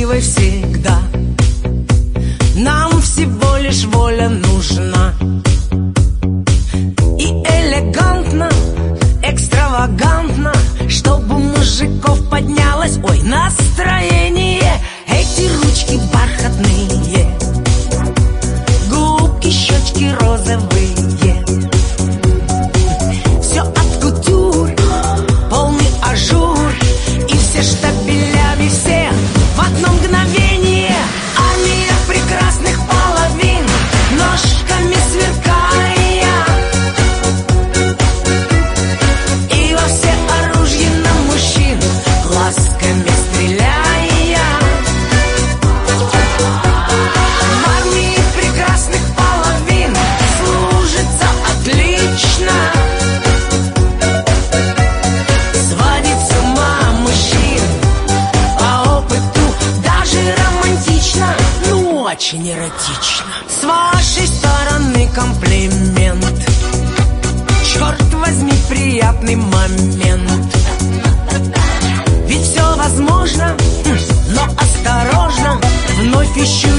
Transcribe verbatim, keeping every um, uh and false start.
красивой всегда. Нам всего лишь воля нужна. И элегантно, экстравагантно, чтобы у мужиков поднялось, ой, настроение. Эти ручки бархатные, губки, щечки розовые. Все от кутюр, полный ажур. И все штабелями, все в одно мгновение. Армия прекрасных половин, ножками сверкая, и во все оружие на мужчин глазками стреляя. В армии прекрасных половин служится отлично, сводит с ума мужчин по опыту, даже романтично, ну очень эротично. С вашей стороны комплимент, черт возьми, приятный момент. Ведь все возможно, но осторожно, вновь ищу